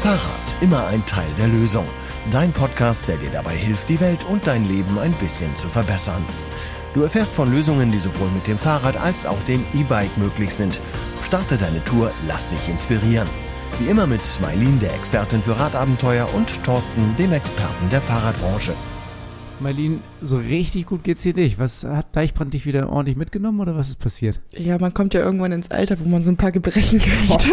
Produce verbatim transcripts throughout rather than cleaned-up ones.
Fahrrad, immer ein Teil der Lösung. Dein Podcast, der dir dabei hilft, die Welt und dein Leben ein bisschen zu verbessern. Du erfährst von Lösungen, die sowohl mit dem Fahrrad als auch dem E-Bike möglich sind. Starte deine Tour, lass dich inspirieren. Wie immer mit Maylin, der Expertin für Radabenteuer, und Thorsten, dem Experten der Fahrradbranche. Maylin, so richtig gut geht's dir nicht. Was, hat Deichbrand dich wieder ordentlich mitgenommen oder was ist passiert? Ja, man kommt ja irgendwann ins Alter, wo man so ein paar Gebrechen kriegt.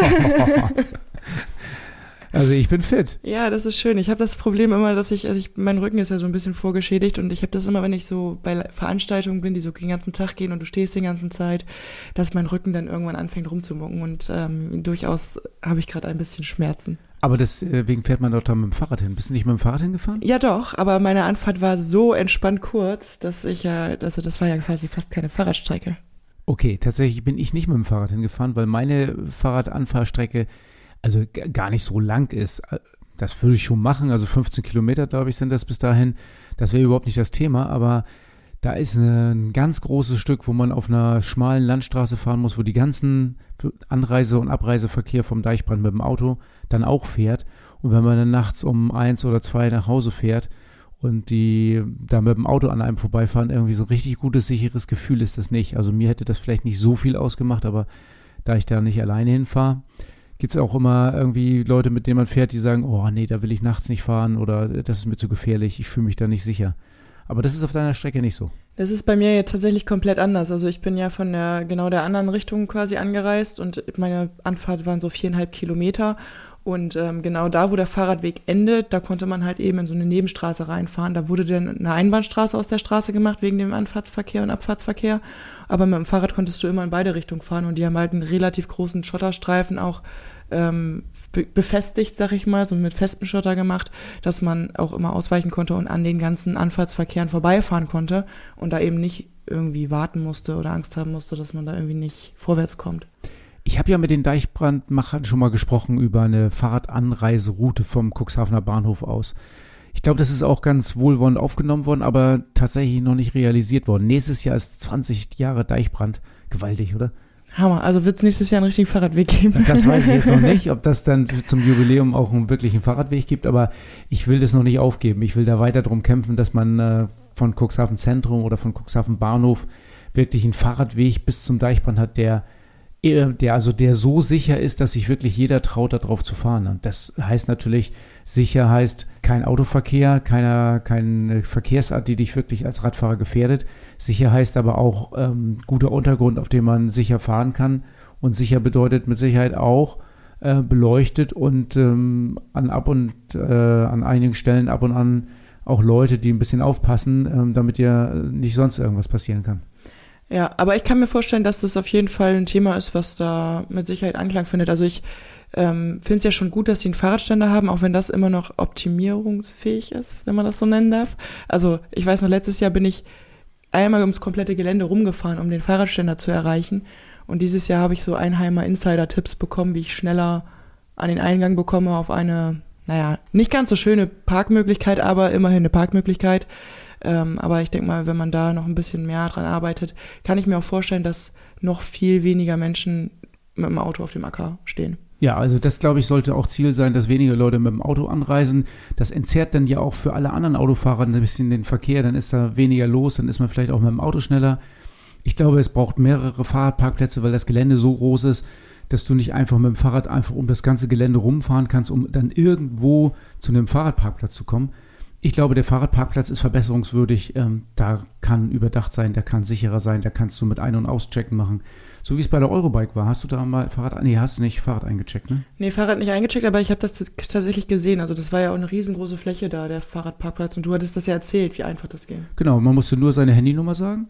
Also ich bin fit. Ja, das ist schön. Ich habe das Problem immer, dass ich, also ich, mein Rücken ist ja so ein bisschen vorgeschädigt und ich habe das immer, wenn ich so bei Veranstaltungen bin, die so den ganzen Tag gehen und du stehst die ganze Zeit, dass mein Rücken dann irgendwann anfängt rumzumucken und ähm, durchaus habe ich gerade ein bisschen Schmerzen. Aber deswegen fährt man doch da mit dem Fahrrad hin. Bist du nicht mit dem Fahrrad hingefahren? Ja doch, aber meine Anfahrt war so entspannt kurz, dass ich ja, also das war ja quasi fast keine Fahrradstrecke. Okay, tatsächlich bin ich nicht mit dem Fahrrad hingefahren, weil meine Fahrradanfahrstrecke also g- gar nicht so lang ist. Das würde ich schon machen, also fünfzehn Kilometer, glaube ich, sind das bis dahin. Das wäre überhaupt nicht das Thema, aber da ist eine, ein ganz großes Stück, wo man auf einer schmalen Landstraße fahren muss, wo die ganzen Anreise- und Abreiseverkehr vom Deichbrand mit dem Auto dann auch fährt. Und wenn man dann nachts um eins oder zwei nach Hause fährt und die da mit dem Auto an einem vorbeifahren, irgendwie so ein richtig gutes, sicheres Gefühl ist das nicht. Also mir hätte das vielleicht nicht so viel ausgemacht, aber da ich da nicht alleine hinfahre, gibt es auch immer irgendwie Leute, mit denen man fährt, die sagen, oh nee, da will ich nachts nicht fahren oder das ist mir zu gefährlich, ich fühle mich da nicht sicher. Aber das ist auf deiner Strecke nicht so. Das ist bei mir ja tatsächlich komplett anders. Also ich bin ja von der genau der anderen Richtung quasi angereist und meine Anfahrt waren so viereinhalb Kilometer. Und ähm, genau da, wo der Fahrradweg endet, da konnte man halt eben in so eine Nebenstraße reinfahren. Da wurde dann eine Einbahnstraße aus der Straße gemacht wegen dem Anfahrtsverkehr und Abfahrtsverkehr. Aber mit dem Fahrrad konntest du immer in beide Richtungen fahren und die haben halt einen relativ großen Schotterstreifen auch ähm, be- befestigt, sag ich mal, so mit festem Schotter gemacht, dass man auch immer ausweichen konnte und an den ganzen Anfahrtsverkehren vorbeifahren konnte und da eben nicht irgendwie warten musste oder Angst haben musste, dass man da irgendwie nicht vorwärts kommt. Ich habe ja mit den Deichbrandmachern schon mal gesprochen über eine Fahrradanreiseroute vom Cuxhavener Bahnhof aus. Ich glaube, das ist auch ganz wohlwollend aufgenommen worden, aber tatsächlich noch nicht realisiert worden. Nächstes Jahr ist zwanzig Jahre Deichbrand. Gewaltig, oder? Hammer. Also wird es nächstes Jahr einen richtigen Fahrradweg geben? Das weiß ich jetzt noch nicht, ob das dann zum Jubiläum auch einen wirklichen Fahrradweg gibt, aber ich will das noch nicht aufgeben. Ich will da weiter drum kämpfen, dass man äh, von Cuxhaven Zentrum oder von Cuxhaven Bahnhof wirklich einen Fahrradweg bis zum Deichbrand hat, der der also der so sicher ist, dass sich wirklich jeder traut, da drauf zu fahren. Und das heißt natürlich, sicher heißt kein Autoverkehr, keiner, keine Verkehrsart, die dich wirklich als Radfahrer gefährdet. Sicher heißt aber auch ähm, guter Untergrund, auf dem man sicher fahren kann. Und sicher bedeutet mit Sicherheit auch äh, beleuchtet und ähm, an ab und äh, an einigen Stellen ab und an auch Leute, die ein bisschen aufpassen, ähm, damit dir nicht sonst irgendwas passieren kann. Ja, aber ich kann mir vorstellen, dass das auf jeden Fall ein Thema ist, was da mit Sicherheit Anklang findet. Also ich ähm, finde es ja schon gut, dass sie einen Fahrradständer haben, auch wenn das immer noch optimierungsfähig ist, wenn man das so nennen darf. Also ich weiß noch, letztes Jahr bin ich einmal ums komplette Gelände rumgefahren, um den Fahrradständer zu erreichen. Und dieses Jahr habe ich so Einheimer Insider-Tipps bekommen, wie ich schneller an den Eingang bekomme auf eine, naja, nicht ganz so schöne Parkmöglichkeit, aber immerhin eine Parkmöglichkeit. Ähm, aber ich denke mal, wenn man da noch ein bisschen mehr dran arbeitet, kann ich mir auch vorstellen, dass noch viel weniger Menschen mit dem Auto auf dem Acker stehen. Ja, also das, glaube ich, sollte auch Ziel sein, dass weniger Leute mit dem Auto anreisen. Das entzerrt dann ja auch für alle anderen Autofahrer ein bisschen den Verkehr. Dann ist da weniger los, dann ist man vielleicht auch mit dem Auto schneller. Ich glaube, es braucht mehrere Fahrradparkplätze, weil das Gelände so groß ist, dass du nicht einfach mit dem Fahrrad einfach um das ganze Gelände rumfahren kannst, um dann irgendwo zu einem Fahrradparkplatz zu kommen. Ich glaube, der Fahrradparkplatz ist verbesserungswürdig. Ähm, da kann überdacht sein, der kann sicherer sein, da kannst du mit Ein- und Auschecken machen. So wie es bei der Eurobike war. Hast du da mal Fahrrad, nee, hast du nicht Fahrrad eingecheckt, ne? Nee, Fahrrad nicht eingecheckt, aber ich habe das t- tatsächlich gesehen. Also das war ja auch eine riesengroße Fläche da, der Fahrradparkplatz. Und du hattest das ja erzählt, wie einfach das ging. Genau, man musste nur seine Handynummer sagen.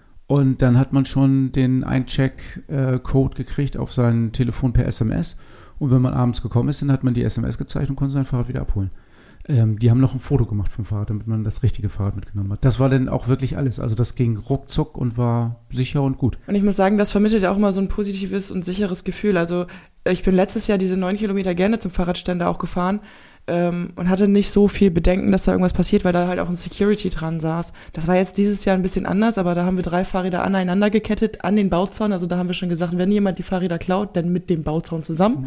Und dann hat man schon den Eincheck-Code gekriegt auf sein Telefon per S M S. Und wenn man abends gekommen ist, dann hat man die S M S gezeigt und konnte sein Fahrrad wieder abholen. Ähm, die haben noch ein Foto gemacht vom Fahrrad, damit man das richtige Fahrrad mitgenommen hat. Das war dann auch wirklich alles. Also das ging ruckzuck und war sicher und gut. Und ich muss sagen, das vermittelt auch immer so ein positives und sicheres Gefühl. Also ich bin letztes Jahr diese neun Kilometer gerne zum Fahrradständer auch gefahren. ähm, und hatte nicht so viel Bedenken, dass da irgendwas passiert, weil da halt auch ein Security dran saß. Das war jetzt dieses Jahr ein bisschen anders, aber da haben wir drei Fahrräder aneinander gekettet an den Bauzaun. Also da haben wir schon gesagt, wenn jemand die Fahrräder klaut, dann mit dem Bauzaun zusammen.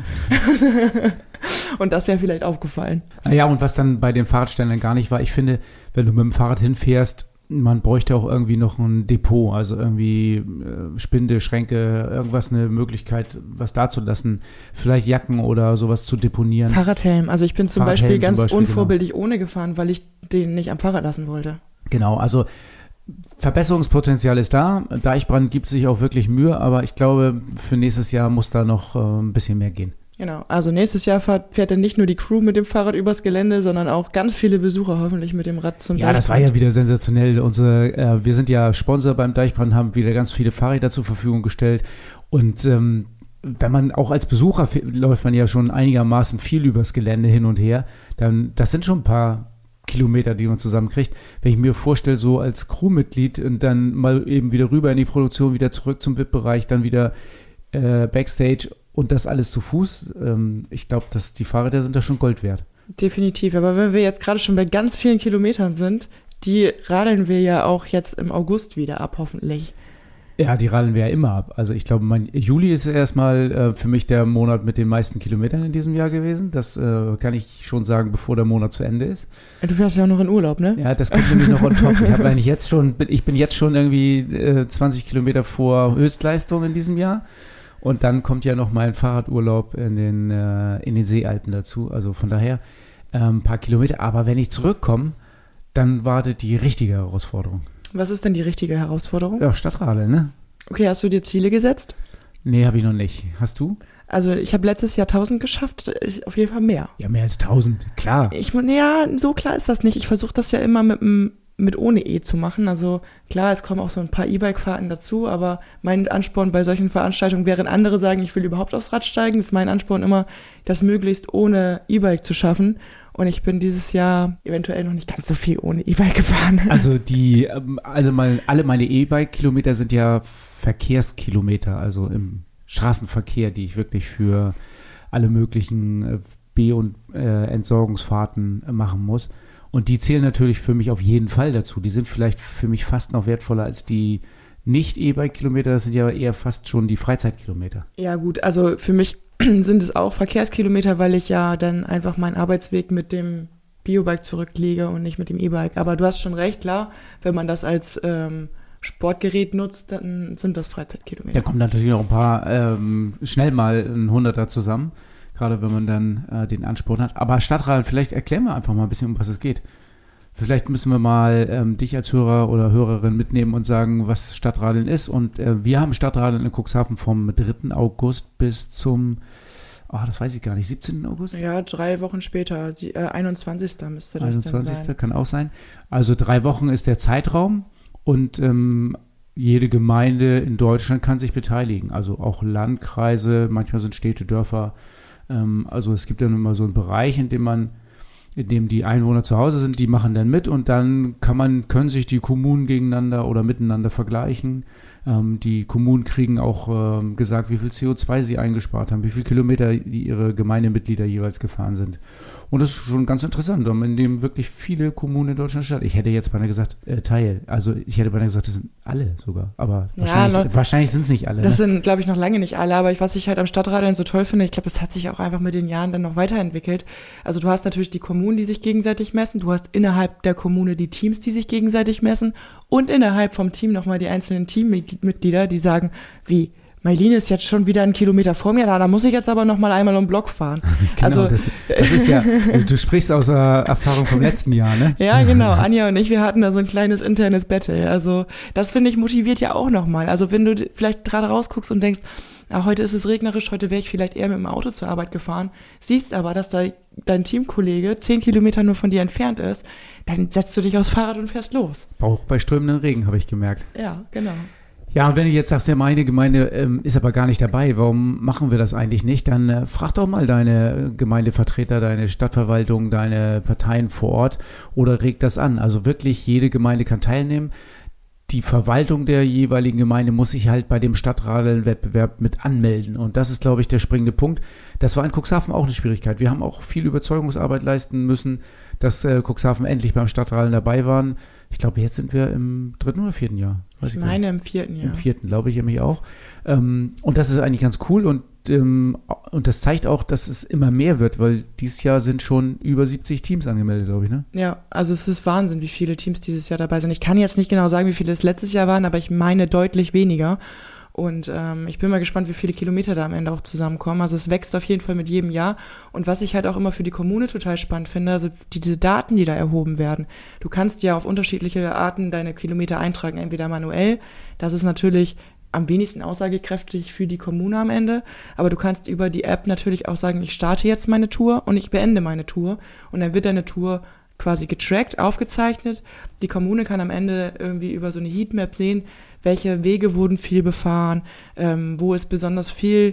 Und das wäre vielleicht aufgefallen. Ja, und was dann bei den Fahrradständern gar nicht war, ich finde, wenn du mit dem Fahrrad hinfährst, man bräuchte auch irgendwie noch ein Depot, also irgendwie äh, Spinde, Schränke, irgendwas, eine Möglichkeit, was dazulassen, vielleicht Jacken oder sowas zu deponieren. Fahrradhelm, also ich bin zum Fahrradhelm Beispiel ganz zum Beispiel, unvorbildlich genau. ohne gefahren, weil ich den nicht am Fahrrad lassen wollte. Genau, also Verbesserungspotenzial ist da, Deichbrand gibt sich auch wirklich Mühe, aber ich glaube, für nächstes Jahr muss da noch äh, ein bisschen mehr gehen. Genau, also nächstes Jahr fährt, fährt dann nicht nur die Crew mit dem Fahrrad übers Gelände, sondern auch ganz viele Besucher hoffentlich mit dem Rad zum Ja, Deichbrand. Das war ja wieder sensationell. Unsere, äh, wir sind ja Sponsor beim Deichbrand, haben wieder ganz viele Fahrräder zur Verfügung gestellt und ähm, wenn man auch als Besucher läuft man ja schon einigermaßen viel übers Gelände hin und her, dann das sind schon ein paar Kilometer, die man zusammenkriegt. Wenn ich mir vorstelle, so als Crewmitglied und dann mal eben wieder rüber in die Produktion, wieder zurück zum V I P-Bereich, dann wieder äh, Backstage und das alles zu Fuß. Ähm, ich glaube, dass die Fahrräder sind da schon Gold wert. Definitiv. Aber wenn wir jetzt gerade schon bei ganz vielen Kilometern sind, die radeln wir ja auch jetzt im August wieder ab, hoffentlich. Ja, die radeln wir ja immer ab. Also ich glaube, mein Juli ist erstmal äh, für mich der Monat mit den meisten Kilometern in diesem Jahr gewesen. Das äh, kann ich schon sagen, bevor der Monat zu Ende ist. Du fährst ja auch noch in Urlaub, ne? Ja, das kommt nämlich noch on top. Ich habe eigentlich jetzt schon, ich bin jetzt schon irgendwie äh, zwanzig Kilometer vor Höchstleistung in diesem Jahr. Und dann kommt ja noch mal ein Fahrradurlaub in den, äh, in den Seealpen dazu. Also von daher äh, ein paar Kilometer. Aber wenn ich zurückkomme, dann wartet die richtige Herausforderung. Was ist denn die richtige Herausforderung? Ja, Stadtradeln, ne? Okay, hast du dir Ziele gesetzt? Nee, habe ich noch nicht. Hast du? Also ich habe letztes Jahr tausend geschafft, ich, auf jeden Fall mehr. Ja, mehr als tausend, klar. Ich, naja, so klar ist das nicht. Ich versuche das ja immer mit dem mit ohne E zu machen. Also klar, es kommen auch so ein paar E-Bike-Fahrten dazu, aber mein Ansporn bei solchen Veranstaltungen, während andere sagen, ich will überhaupt aufs Rad steigen, ist mein Ansporn immer, das möglichst ohne E-Bike zu schaffen. Und ich bin dieses Jahr eventuell noch nicht ganz so viel ohne E-Bike gefahren. Also die, also mein, alle meine E-Bike-Kilometer sind ja Verkehrskilometer, also im Straßenverkehr, die ich wirklich für alle möglichen B- und äh, Entsorgungsfahrten machen muss. Und die zählen natürlich für mich auf jeden Fall dazu. Die sind vielleicht für mich fast noch wertvoller als die Nicht-E-Bike-Kilometer. Das sind ja eher fast schon die Freizeitkilometer. Ja gut, also für mich sind es auch Verkehrskilometer, weil ich ja dann einfach meinen Arbeitsweg mit dem Biobike zurücklege und nicht mit dem E-Bike. Aber du hast schon recht, klar, wenn man das als ähm, Sportgerät nutzt, dann sind das Freizeitkilometer. Da kommen natürlich auch ein paar ähm, schnell mal ein Hunderter zusammen. Gerade wenn man dann äh, den Ansporn hat. Aber Stadtradeln, vielleicht erklären wir einfach mal ein bisschen, um was es geht. Vielleicht müssen wir mal ähm, dich als Hörer oder Hörerin mitnehmen und sagen, was Stadtradeln ist. Und äh, wir haben Stadtradeln in Cuxhaven vom dritten August bis zum, ah, oh, das weiß ich gar nicht, siebzehnten August? Ja, drei Wochen später, äh, einundzwanzigsten müsste das einundzwanzigsten dann sein. Kann auch sein. Also drei Wochen ist der Zeitraum und ähm, jede Gemeinde in Deutschland kann sich beteiligen. Also auch Landkreise, manchmal sind Städte, Dörfer. Ähm, also es gibt dann immer so einen Bereich, in dem man in dem die Einwohner zu Hause sind, die machen dann mit und dann kann man, können sich die Kommunen gegeneinander oder miteinander vergleichen. Ähm, die Kommunen kriegen auch ähm, gesagt, wie viel C O zwei sie eingespart haben, wie viele Kilometer die ihre Gemeindemitglieder jeweils gefahren sind. Und das ist schon ganz interessant, in dem wirklich viele Kommunen in Deutschland statt. Ich hätte jetzt beinahe gesagt, äh, Teil. Also ich hätte beinahe gesagt, das sind alle sogar. Aber ja, wahrscheinlich, noch, wahrscheinlich sind es nicht alle. Das ne? sind, glaube ich, noch lange nicht alle. Aber was ich halt am Stadtradeln so toll finde, ich glaube, das hat sich auch einfach mit den Jahren dann noch weiterentwickelt. Also du hast natürlich die Kommunen, die sich gegenseitig messen. Du hast innerhalb der Kommune die Teams, die sich gegenseitig messen. Und innerhalb vom Team nochmal die einzelnen Teammitglieder, die sagen, wie, Maylene ist jetzt schon wieder einen Kilometer vor mir, da, da muss ich jetzt aber noch mal einmal um den Block fahren. Genau, also, das, das ist ja, du sprichst aus der Erfahrung vom letzten Jahr, ne? Ja, genau, Anja und ich, wir hatten da so ein kleines internes Battle. Also das, finde ich, motiviert ja auch nochmal. Also wenn du vielleicht gerade rausguckst und denkst, ah, heute ist es regnerisch, heute wäre ich vielleicht eher mit dem Auto zur Arbeit gefahren, siehst aber, dass da dein Teamkollege zehn Kilometer nur von dir entfernt ist, dann setzt du dich aufs Fahrrad und fährst los. Auch bei strömenden Regen, habe ich gemerkt. Ja, genau. Ja, und wenn du jetzt sagst, ja, meine Gemeinde ähm, ist aber gar nicht dabei, warum machen wir das eigentlich nicht? Dann äh, frag doch mal deine Gemeindevertreter, deine Stadtverwaltung, deine Parteien vor Ort oder reg das an. Also wirklich, jede Gemeinde kann teilnehmen. die Verwaltung der jeweiligen Gemeinde muss sich halt bei dem Stadtradeln-Wettbewerb mit anmelden. Und das ist, glaube ich, der springende Punkt. Das war in Cuxhaven auch eine Schwierigkeit. Wir haben auch viel Überzeugungsarbeit leisten müssen, dass äh, Cuxhaven endlich beim Stadtradeln dabei waren. Ich glaube, jetzt sind wir im dritten oder vierten Jahr. Weiß ich meine im vierten Jahr. Im vierten, glaube ich, nämlich auch. Ähm, und das ist eigentlich ganz cool und, ähm, und das zeigt auch, dass es immer mehr wird, weil dieses Jahr sind schon über siebzig Teams angemeldet, glaube ich, ne? Ja, also es ist Wahnsinn, wie viele Teams dieses Jahr dabei sind. Ich kann jetzt nicht genau sagen, wie viele es letztes Jahr waren, aber ich meine deutlich weniger. Und ähm, ich bin mal gespannt, wie viele Kilometer da am Ende auch zusammenkommen. Also es wächst auf jeden Fall mit jedem Jahr. Und was ich halt auch immer für die Kommune total spannend finde, also die, diese Daten, die da erhoben werden. Du kannst ja auf unterschiedliche Arten deine Kilometer eintragen, entweder manuell. Das ist natürlich am wenigsten aussagekräftig für die Kommune am Ende. Aber du kannst über die App natürlich auch sagen, ich starte jetzt meine Tour und ich beende meine Tour. Und dann wird deine Tour quasi getrackt, aufgezeichnet. Die Kommune kann am Ende irgendwie über so eine Heatmap sehen, welche Wege wurden viel befahren, ähm, wo ist besonders viel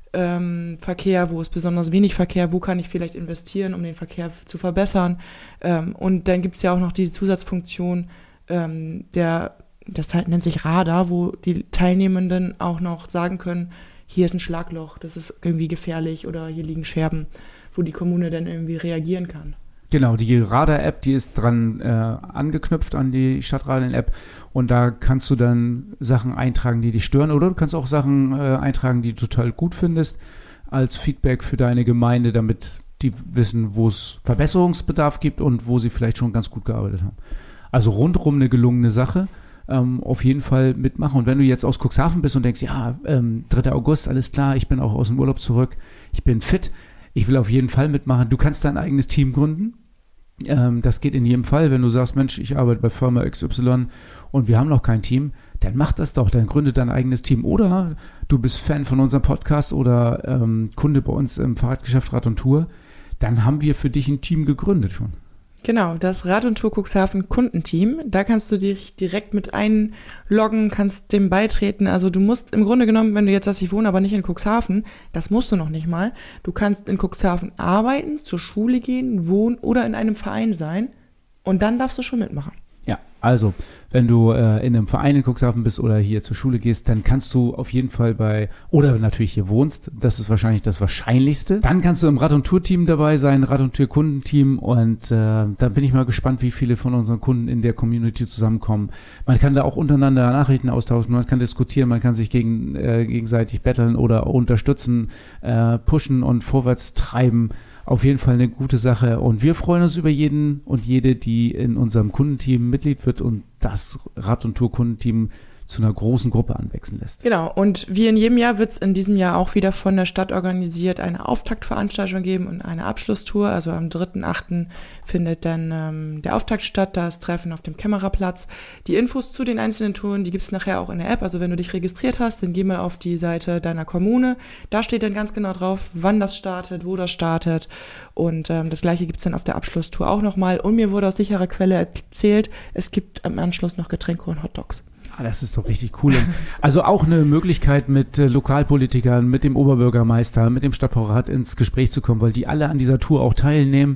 ähm, Verkehr, wo ist besonders wenig Verkehr, wo kann ich vielleicht investieren, um den Verkehr zu verbessern. Ähm, und dann gibt es ja auch noch die Zusatzfunktion, ähm, der, das halt nennt sich Radar, wo die Teilnehmenden auch noch sagen können, hier ist ein Schlagloch, das ist irgendwie gefährlich oder hier liegen Scherben, wo die Kommune dann irgendwie reagieren kann. Genau, die Radar-App, die ist dran äh, angeknüpft an die Stadtradeln-App und da kannst du dann Sachen eintragen, die dich stören oder du kannst auch Sachen äh, eintragen, die du total gut findest als Feedback für deine Gemeinde, damit die wissen, wo es Verbesserungsbedarf gibt und wo sie vielleicht schon ganz gut gearbeitet haben. Also rundrum eine gelungene Sache, ähm, auf jeden Fall mitmachen. Und wenn du jetzt aus Cuxhaven bist und denkst, ja, ähm, dritter August, alles klar, ich bin auch aus dem Urlaub zurück, ich bin fit, ich will auf jeden Fall mitmachen. Du kannst dein eigenes Team gründen. Ähm, das geht in jedem Fall. Wenn du sagst, Mensch, ich arbeite bei Firma X Y und wir haben noch kein Team, dann mach das doch. Dann gründe dein eigenes Team. Oder du bist Fan von unserem Podcast oder ähm, Kunde bei uns im Fahrradgeschäft Rad und Tour. Dann haben wir für dich ein Team gegründet schon. Genau, das Rad und Tour Cuxhaven Kundenteam. Da kannst du dich direkt mit einloggen, kannst dem beitreten. Also du musst im Grunde genommen, wenn du jetzt sagst, ich wohne aber nicht in Cuxhaven, das musst du noch nicht mal. Du kannst in Cuxhaven arbeiten, zur Schule gehen, wohnen oder in einem Verein sein und dann darfst du schon mitmachen. Ja, also wenn du äh, in einem Verein in Cuxhaven bist oder hier zur Schule gehst, dann kannst du auf jeden Fall bei, oder natürlich hier wohnst, das ist wahrscheinlich das Wahrscheinlichste. Dann kannst du im Rad- und Tour-Team dabei sein, Rad- und Tour-Kundenteam und äh, da bin ich mal gespannt, wie viele von unseren Kunden in der Community zusammenkommen. Man kann da auch untereinander Nachrichten austauschen, man kann diskutieren, man kann sich gegen, äh, gegenseitig betteln oder unterstützen, äh, pushen und vorwärts treiben. Auf jeden Fall eine gute Sache und wir freuen uns über jeden und jede, die in unserem Kundenteam Mitglied wird und das Rad- und Tour-Kundenteam zu einer großen Gruppe anwachsen lässt. Genau, und wie in jedem Jahr wird es in diesem Jahr auch wieder von der Stadt organisiert eine Auftaktveranstaltung geben und eine Abschlusstour. Also am dritten achten findet dann ähm, der Auftakt statt, das Treffen auf dem Kämmererplatz. Die Infos zu den einzelnen Touren, die gibt es nachher auch in der App. Also wenn du dich registriert hast, dann geh mal auf die Seite deiner Kommune. Da steht dann ganz genau drauf, wann das startet, wo das startet. Und ähm, das Gleiche gibt es dann auf der Abschlusstour auch nochmal. Und mir wurde aus sicherer Quelle erzählt, es gibt am Anschluss noch Getränke und Hotdogs. Ah, das ist doch richtig cool. Also auch eine Möglichkeit, mit äh, Lokalpolitikern, mit dem Oberbürgermeister, mit dem Stadtbaurat ins Gespräch zu kommen, weil die alle an dieser Tour auch teilnehmen.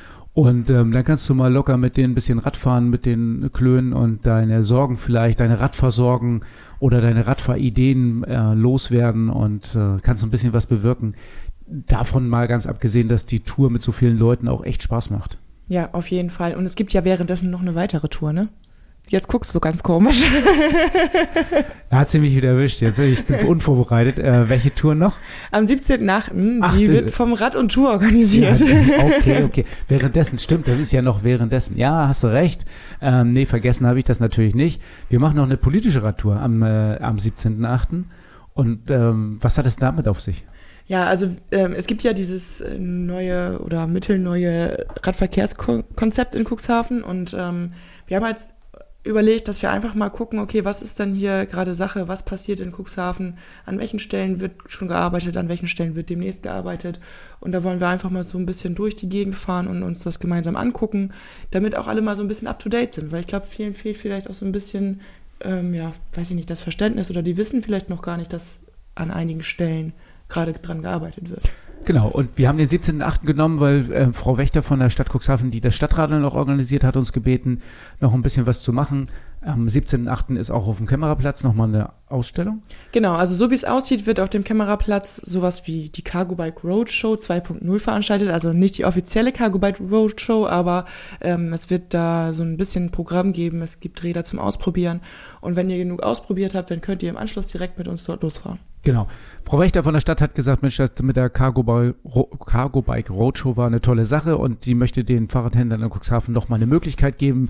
Und ähm, dann kannst du mal locker mit denen ein bisschen Radfahren, mit den Klönen und deine Sorgen vielleicht, deine Radversorgen oder deine Radfahrideen äh, loswerden und äh, kannst ein bisschen was bewirken. Davon mal ganz abgesehen, dass die Tour mit so vielen Leuten auch echt Spaß macht. Ja, auf jeden Fall. Und es gibt ja währenddessen noch eine weitere Tour, ne? Jetzt guckst du ganz komisch. Da hat sie mich wieder erwischt. Jetzt, ich bin unvorbereitet. Äh, welche Tour noch? Am siebzehnten achten Ach, die die, wird vom Rad und Tour organisiert. Ja, okay, okay. Währenddessen, stimmt, das ist ja noch währenddessen. Ja, hast du recht. Ähm, nee, vergessen habe ich das natürlich nicht. Wir machen noch eine politische Radtour am, äh, am siebzehnten achten Und ähm, was hat es damit auf sich? Ja, also ähm, es gibt ja dieses neue oder mittelneue Radverkehrskonzept in Cuxhaven und ähm, wir haben jetzt überlegt, dass wir einfach mal gucken, okay, was ist denn hier gerade Sache, was passiert in Cuxhaven, an welchen Stellen wird schon gearbeitet, an welchen Stellen wird demnächst gearbeitet und da wollen wir einfach mal so ein bisschen durch die Gegend fahren und uns das gemeinsam angucken, damit auch alle mal so ein bisschen up-to-date sind, weil ich glaube, vielen fehlt vielleicht auch so ein bisschen, ähm, ja, weiß ich nicht, das Verständnis oder die wissen vielleicht noch gar nicht, dass an einigen Stellen gerade dran gearbeitet wird. Genau, und wir haben den siebzehnten achten genommen, weil äh, Frau Wächter von der Stadt Cuxhaven, die das Stadtradeln noch organisiert hat, uns gebeten, noch ein bisschen was zu machen. Am siebzehnten achten ist auch auf dem Kämmererplatz nochmal eine Ausstellung. Genau, also so wie es aussieht, wird auf dem Kämmererplatz sowas wie die Cargo Bike Roadshow zwei Punkt null veranstaltet. Also nicht die offizielle Cargo Bike Roadshow, aber ähm, es wird da so ein bisschen Programm geben. Es gibt Räder zum Ausprobieren. Und wenn ihr genug ausprobiert habt, dann könnt ihr im Anschluss direkt mit uns dort losfahren. Genau. Frau Wächter von der Stadt hat gesagt, Mensch, das mit der Cargo Bike, Cargo Bike Roadshow war eine tolle Sache und sie möchte den Fahrradhändlern in Cuxhaven noch mal eine Möglichkeit geben,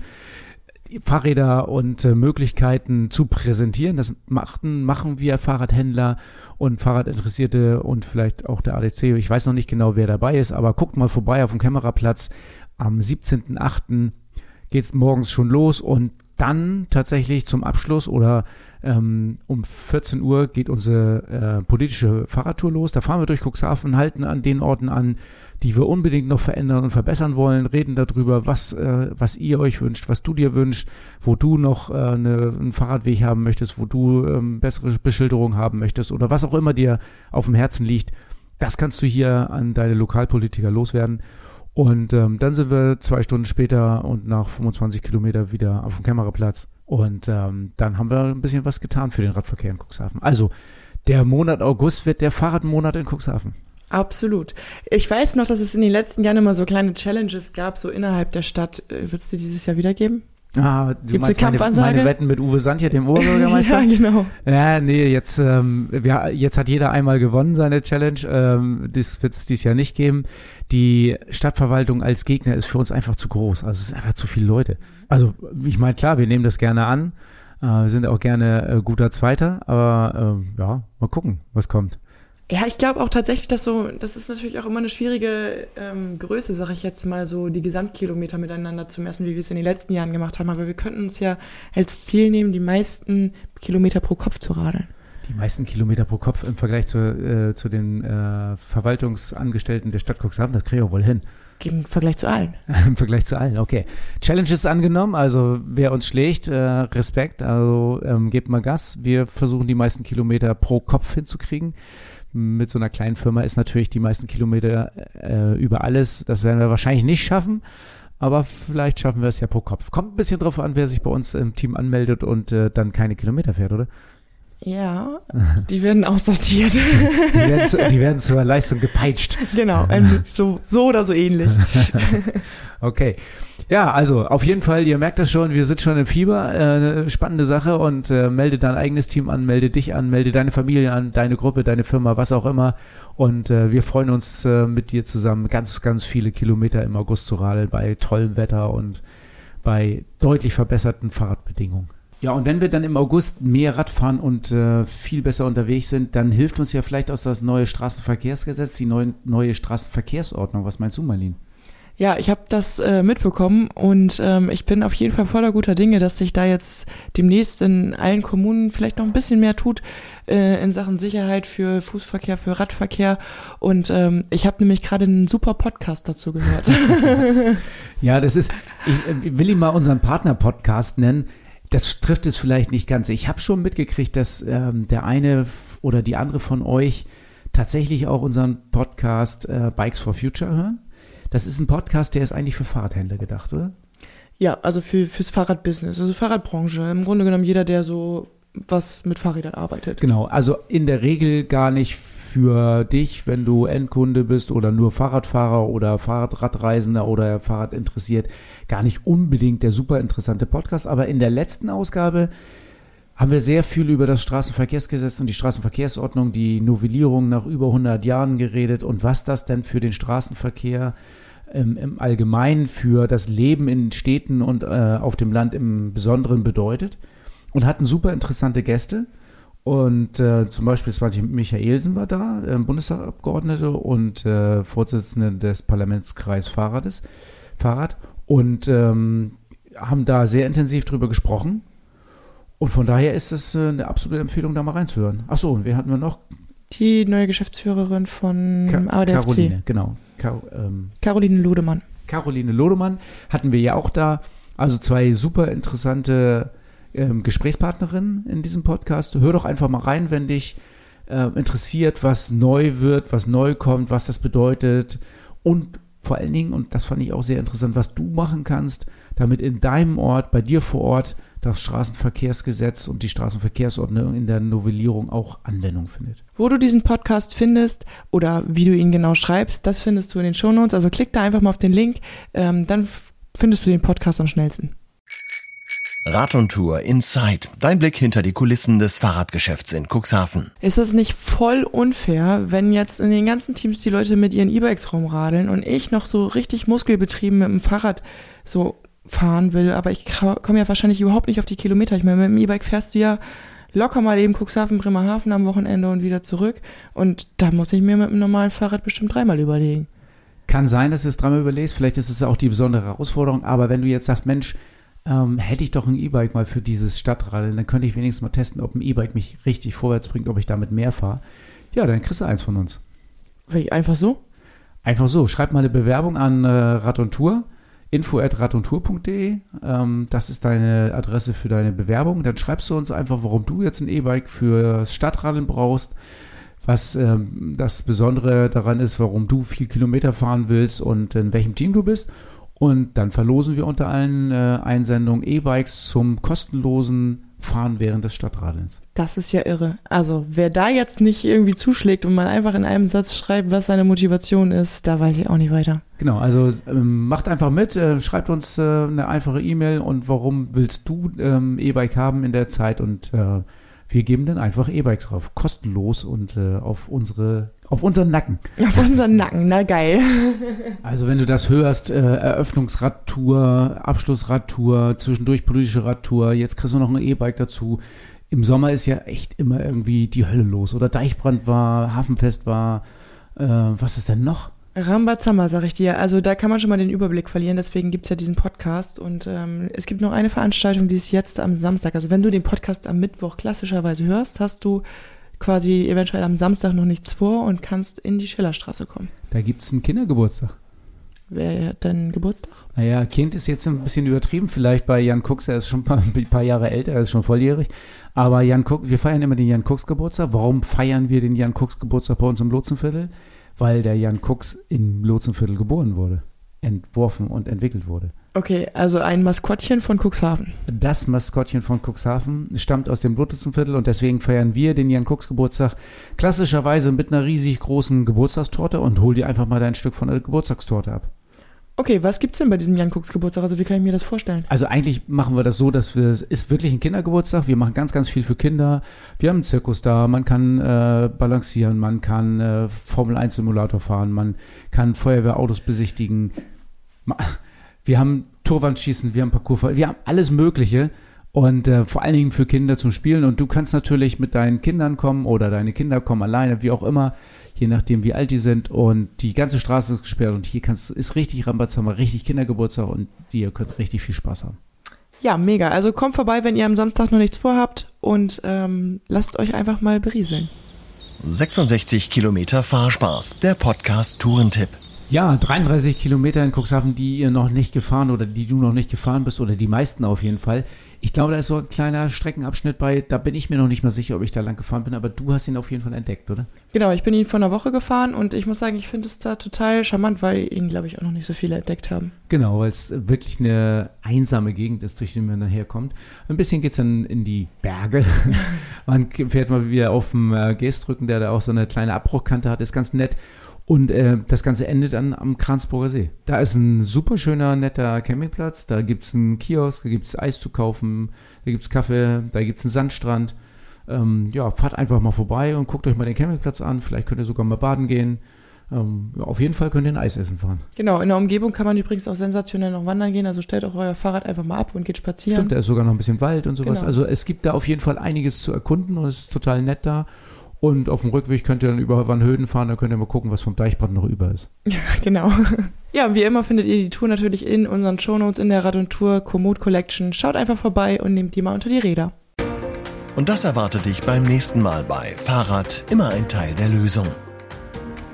Fahrräder und äh, Möglichkeiten zu präsentieren. Das machten, machen wir Fahrradhändler und Fahrradinteressierte und vielleicht auch der A D C. Ich weiß noch nicht genau, wer dabei ist, aber guckt mal vorbei auf dem Kämmererplatz. Am siebzehnten achten geht's morgens schon los und dann tatsächlich zum Abschluss oder ähm, um vierzehn Uhr geht unsere äh, politische Fahrradtour los. Da fahren wir durch Cuxhaven, halten an den Orten an, die wir unbedingt noch verändern und verbessern wollen, reden darüber, was äh, was ihr euch wünscht, was du dir wünschst, wo du noch äh, eine, einen Fahrradweg haben möchtest, wo du ähm, bessere Beschilderung haben möchtest oder was auch immer dir auf dem Herzen liegt. Das kannst du hier an deine Lokalpolitiker loswerden. Und ähm, dann sind wir zwei Stunden später und nach fünfundzwanzig Kilometer wieder auf dem Kämmererplatz. Und ähm, dann haben wir ein bisschen was getan für den Radverkehr in Cuxhaven. Also der Monat August wird der Fahrradmonat in Cuxhaven. Absolut. Ich weiß noch, dass es in den letzten Jahren immer so kleine Challenges gab, so innerhalb der Stadt. Wird es dir dieses Jahr wieder geben? Ah, du Gibt's meinst eine meine, Kampfansage? meine Wetten mit Uwe Sancher, dem Oberbürgermeister? Ja, genau. Ja, nee, jetzt, ähm, wir, jetzt hat jeder einmal gewonnen, seine Challenge. Ähm, das wird es dieses Jahr nicht geben. Die Stadtverwaltung als Gegner ist für uns einfach zu groß. Also es sind einfach zu viele Leute. Also ich meine, klar, wir nehmen das gerne an. Äh, wir sind auch gerne äh, guter Zweiter. Aber äh, ja, mal gucken, was kommt. Ja, ich glaube auch tatsächlich, dass so, das ist natürlich auch immer eine schwierige ähm, Größe, sage ich jetzt mal, so die Gesamtkilometer miteinander zu messen, wie wir es in den letzten Jahren gemacht haben. Aber wir könnten uns ja als Ziel nehmen, die meisten Kilometer pro Kopf zu radeln. Die meisten Kilometer pro Kopf im Vergleich zu, äh, zu den äh, Verwaltungsangestellten der Stadt Cuxhaven, das kriegen wir wohl hin. Im Vergleich zu allen. Im Vergleich zu allen, okay. Challenge ist angenommen, also wer uns schlägt, äh, Respekt, also ähm, gebt mal Gas. Wir versuchen die meisten Kilometer pro Kopf hinzukriegen. Mit so einer kleinen Firma ist natürlich die meisten Kilometer äh, über alles. Das werden wir wahrscheinlich nicht schaffen, aber vielleicht schaffen wir es ja pro Kopf. Kommt ein bisschen drauf an, wer sich bei uns im Team anmeldet und äh, dann keine Kilometer fährt, oder? Ja, die werden aussortiert. Die werden, zu, die werden zur Leistung gepeitscht. Genau, ein, so, so oder so ähnlich. Okay. Ja, also auf jeden Fall, ihr merkt das schon, wir sind schon im Fieber. Äh, spannende Sache und äh, melde dein eigenes Team an, melde dich an, melde deine Familie an, deine Gruppe, deine Firma, was auch immer. Und äh, wir freuen uns äh, mit dir zusammen ganz, ganz viele Kilometer im August zu radeln bei tollem Wetter und bei deutlich verbesserten Fahrradbedingungen. Ja, und wenn wir dann im August mehr Rad fahren und äh, viel besser unterwegs sind, dann hilft uns ja vielleicht auch das neue Straßenverkehrsgesetz, die neue, neue Straßenverkehrsordnung. Was meinst du, Marlene? Ja, ich habe das äh, mitbekommen und ähm, ich bin auf jeden Fall voller guter Dinge, dass sich da jetzt demnächst in allen Kommunen vielleicht noch ein bisschen mehr tut äh, in Sachen Sicherheit für Fußverkehr, für Radverkehr. Und ähm, ich habe nämlich gerade einen super Podcast dazu gehört. Ja, das ist, ich will ihn mal unseren Partner-Podcast nennen. Das trifft es vielleicht nicht ganz. Ich habe schon mitgekriegt, dass ähm, der eine oder die andere von euch tatsächlich auch unseren Podcast äh, Bikes for Future hören. Das ist ein Podcast, der ist eigentlich für Fahrradhändler gedacht, oder? Ja, also für fürs Fahrradbusiness, also Fahrradbranche. Im Grunde genommen jeder, der so was mit Fahrrädern arbeitet. Genau, also in der Regel gar nicht für dich, wenn du Endkunde bist oder nur Fahrradfahrer oder Fahrradreisender oder Fahrrad interessiert, gar nicht unbedingt der super interessante Podcast. Aber in der letzten Ausgabe haben wir sehr viel über das Straßenverkehrsgesetz und die Straßenverkehrsordnung, die Novellierung nach über hundert Jahren geredet und was das denn für den Straßenverkehr ähm, im Allgemeinen für das Leben in Städten und äh, auf dem Land im Besonderen bedeutet. Und hatten super interessante Gäste. Und äh, zum Beispiel Svante Michaelsen war da, äh, Bundestagsabgeordnete und äh, Vorsitzende des Parlamentskreis Fahrrades, Fahrrad. Und ähm, haben da sehr intensiv drüber gesprochen. Und von daher ist es äh, eine absolute Empfehlung, da mal reinzuhören. Achso, und wen hatten wir noch? Die neue Geschäftsführerin von Ka- A D F C. Caroline, genau. Car- ähm, Caroline Lodemann. Caroline Lodemann hatten wir ja auch da. Also zwei super interessante ähm, Gesprächspartnerinnen in diesem Podcast. Hör doch einfach mal rein, wenn dich äh, interessiert, was neu wird, was neu kommt, was das bedeutet und vor allen Dingen, und das fand ich auch sehr interessant, was du machen kannst, damit in deinem Ort, bei dir vor Ort, das Straßenverkehrsgesetz und die Straßenverkehrsordnung in der Novellierung auch Anwendung findet. Wo du diesen Podcast findest oder wie du ihn genau schreibst, das findest du in den Shownotes. Also klick da einfach mal auf den Link, ähm, dann f- findest du den Podcast am schnellsten. Rad und Tour Inside. Dein Blick hinter die Kulissen des Fahrradgeschäfts in Cuxhaven. Ist das nicht voll unfair, wenn jetzt in den ganzen Teams die Leute mit ihren E-Bikes rumradeln und ich noch so richtig muskelbetrieben mit dem Fahrrad so fahren will, aber ich komme ja wahrscheinlich überhaupt nicht auf die Kilometer. Ich meine, mit dem E-Bike fährst du ja locker mal eben Cuxhaven, Bremerhaven am Wochenende und wieder zurück und da muss ich mir mit einem normalen Fahrrad bestimmt dreimal überlegen. Kann sein, dass du es dreimal überlegst, vielleicht ist es auch die besondere Herausforderung, aber wenn du jetzt sagst, Mensch, ähm, hätte ich doch ein E-Bike mal für dieses Stadtradeln, dann könnte ich wenigstens mal testen, ob ein E-Bike mich richtig vorwärts bringt, ob ich damit mehr fahre. Ja, dann kriegst du eins von uns. Einfach so? Einfach so, schreib mal eine Bewerbung an äh, Rad und Tour. info at radundtour punkt de, ähm, das ist deine Adresse für deine Bewerbung. Dann schreibst du uns einfach, warum du jetzt ein E-Bike fürs Stadtradeln brauchst, was ähm, das Besondere daran ist, warum du viel Kilometer fahren willst und in welchem Team du bist. Und dann verlosen wir unter allen äh, Einsendungen E-Bikes zum kostenlosen Fahren während des Stadtradelns. Das ist ja irre. Also wer da jetzt nicht irgendwie zuschlägt und mal einfach in einem Satz schreibt, was seine Motivation ist, da weiß ich auch nicht weiter. Genau, also ähm, macht einfach mit, äh, schreibt uns äh, eine einfache E-Mail und warum willst du ähm, E-Bike haben in der Zeit und äh, wir geben dann einfach E-Bikes drauf, kostenlos und äh, auf unsere, auf unseren Nacken. Auf unseren Nacken, na geil. Also wenn du das hörst, äh, Eröffnungsradtour, Abschlussradtour, zwischendurch politische Radtour, jetzt kriegst du noch ein E-Bike dazu. Im Sommer ist ja echt immer irgendwie die Hölle los. Oder Deichbrand war, Hafenfest war, äh, was ist denn noch? Rambazamba, sag ich dir. Also da kann man schon mal den Überblick verlieren, deswegen gibt's ja diesen Podcast und ähm, es gibt noch eine Veranstaltung, die ist jetzt am Samstag. Also wenn du den Podcast am Mittwoch klassischerweise hörst, hast du quasi eventuell am Samstag noch nichts vor und kannst in die Schillerstraße kommen. Da gibt's einen Kindergeburtstag. Wer hat denn Geburtstag? Naja, Kind ist jetzt ein bisschen übertrieben, vielleicht bei Jan Kux, er ist schon ein paar, ein paar Jahre älter, er ist schon volljährig. Aber Jan Kux, wir feiern immer den Jan Kux Geburtstag. Warum feiern wir den Jan Kux Geburtstag bei uns im Lotsenviertel? Weil der Jan Kux im Lotsenviertel geboren wurde, entworfen und entwickelt wurde. Okay, also ein Maskottchen von Cuxhaven. Das Maskottchen von Cuxhaven stammt aus dem Lotsenviertel und deswegen feiern wir den Jan Kux Geburtstag klassischerweise mit einer riesig großen Geburtstagstorte und hol dir einfach mal dein Stück von der Geburtstagstorte ab. Okay, was gibt's denn bei diesem Jan Kux Geburtstag? Also wie kann ich mir das vorstellen? Also eigentlich machen wir das so, dass wir, es ist wirklich ein Kindergeburtstag. Wir machen ganz, ganz viel für Kinder. Wir haben einen Zirkus da, man kann äh, balancieren, man kann äh, Formel eins Simulator fahren, man kann Feuerwehrautos besichtigen. Wir haben Torwandschießen, wir haben Parcours, wir haben alles Mögliche und äh, vor allen Dingen für Kinder zum Spielen. Und du kannst natürlich mit deinen Kindern kommen oder deine Kinder kommen alleine, wie auch immer. Je nachdem, wie alt die sind. Und die ganze Straße ist gesperrt. Und hier kannst, ist richtig Rambazamba, richtig Kindergeburtstag. Und ihr könnt richtig viel Spaß haben. Ja, mega. Also kommt vorbei, wenn ihr am Samstag noch nichts vorhabt. Und ähm, lasst euch einfach mal berieseln. sechsundsechzig Kilometer Fahrspaß. Der Podcast Tourentipp. Ja, dreiunddreißig Kilometer in Cuxhaven, die ihr noch nicht gefahren oder die du noch nicht gefahren bist. Oder die meisten auf jeden Fall. Ich glaube, da ist so ein kleiner Streckenabschnitt bei, da bin ich mir noch nicht mal sicher, ob ich da lang gefahren bin, aber du hast ihn auf jeden Fall entdeckt, oder? Genau, ich bin ihn vor einer Woche gefahren und ich muss sagen, ich finde es da total charmant, weil ihn, glaube ich, auch noch nicht so viele entdeckt haben. Genau, weil es wirklich eine einsame Gegend ist, durch die man nachher kommt. Ein bisschen geht's dann in die Berge. Man fährt mal wieder auf dem äh, Geestrücken, der da auch so eine kleine Abbruchkante hat, ist ganz nett. Und äh, das Ganze endet dann am Kranzburger See. Da ist ein super schöner, netter Campingplatz. Da gibt's einen Kiosk, da gibt's Eis zu kaufen, da gibt's Kaffee, da gibt's einen Sandstrand. Ähm, ja, fahrt einfach mal vorbei und guckt euch mal den Campingplatz an. Vielleicht könnt ihr sogar mal baden gehen. Ähm, ja, auf jeden Fall könnt ihr ein Eis essen fahren. Genau, in der Umgebung kann man übrigens auch sensationell noch wandern gehen. Also stellt auch euer Fahrrad einfach mal ab und geht spazieren. Stimmt, da ist sogar noch ein bisschen Wald und sowas. Genau. Also es gibt da auf jeden Fall einiges zu erkunden und es ist total nett da. Und auf dem Rückweg könnt ihr dann über Wannhöden fahren, da könnt ihr mal gucken, was vom Deichbrand noch über ist. Ja, genau. Ja, wie immer findet ihr die Tour natürlich in unseren Shownotes in der Rad und Tour Komoot Collection. Schaut einfach vorbei und nehmt die mal unter die Räder. Und das erwartet dich beim nächsten Mal bei Fahrrad, immer ein Teil der Lösung.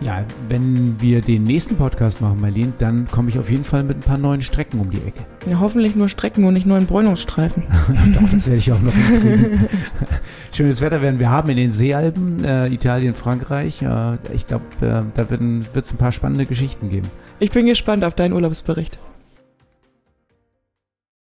Ja, wenn wir den nächsten Podcast machen, Marlene, dann komme ich auf jeden Fall mit ein paar neuen Strecken um die Ecke. Ja, hoffentlich nur Strecken und nicht neuen Bräunungsstreifen. Doch, das werde ich auch noch hinkriegen. Schönes Wetter werden wir haben in den Seealpen, äh, Italien, Frankreich. Äh, ich glaube, äh, da wird es ein paar spannende Geschichten geben. Ich bin gespannt auf deinen Urlaubsbericht.